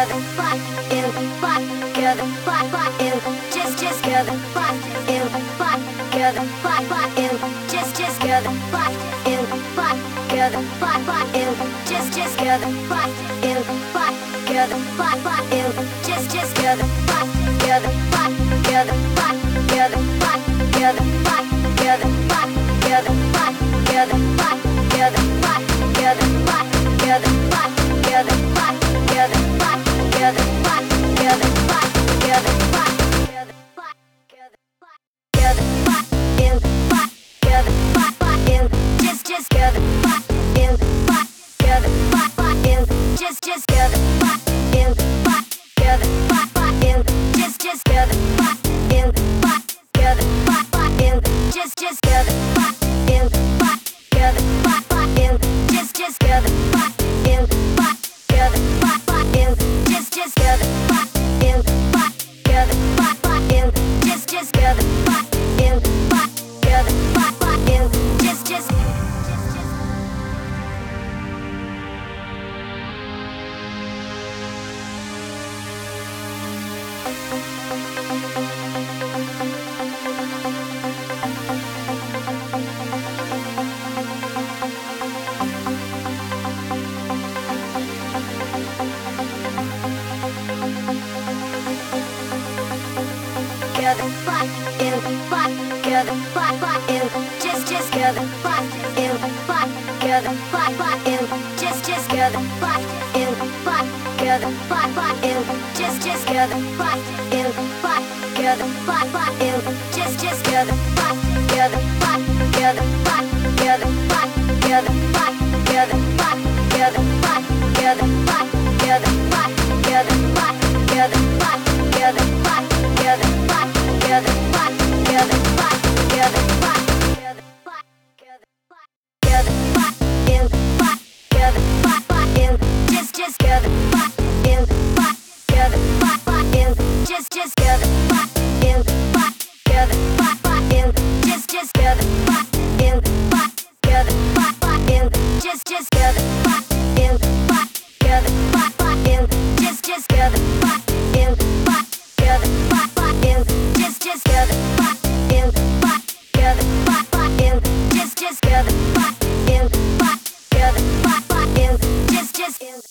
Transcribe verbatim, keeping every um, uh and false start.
gather, fight in, fight, gather, fight, fight in, just, just gather, fight in, fight, gather, fight, fight in, just, just gather, fight in, fight, gather, fight, fight in, just, just gather, fight in, fight, gather, fight, fight in, just, just gather, fight, gather, fight, gather, fight, gather, fight, gather, fight, gather, fight, gather, fight, gather, fight, gather, fight, gather, fight, gather, fight, gather, fight, gather, fight, gather, fight, gather, fight, gather, fight, gather, fight, gather, fight, gather, fight, in, fight, gather, fight, fight in, just, just gather, fight, in, fight, gather, fight, fight in, just, just gather, fight, in, fight, gather, fight, fight in, just, just gather, fight, in, fight, gather, fight, fight in, just, just gather, fight, in, fight, gather, fight, fight in, just, just gather, fight, in, fight, gather, fight, fight in, just, just gather, fight, in, fight, gather, fight, fight in, just, just gather, fight, in, fight, gather, fight, fight in, just, just. Gather, fight in, fight, gather, fight, fight in, just, just gather, fight in, fight, gather, fight, fight in, just, just gather, fight in, fight, gather, fight, fight in, just, just gather, fight in, fight, gather, fight, fight in, just, just gather, fight, gather, fight, gather, fight, gather, fight, gather, fight, gather, fight, gather, fight, gather, fight, gather, fight, gather, fight, gather, fight, gather, fight, gather, fight, gather, fight, gather, fight, gather, fight, gather, fight, gather, fight, gather, fight, in, fight, gather, fight, fight in, just, just gather, fight, in, fight, gather, fight, fight in, just, just gather, fight, in, fight, gather, fight, fight in, just, just gather, fight, in, fight, gather, fight, fight in, just, just gather, fight, in, fight, gather, fight, fight in, just, just gather, fight, in, fight, gather, fight, fight in, just, just gather, fight, in, fight, gather, fight, fight in, just, just gather, fight, in, fight, gather, fight, fight in, just, just in.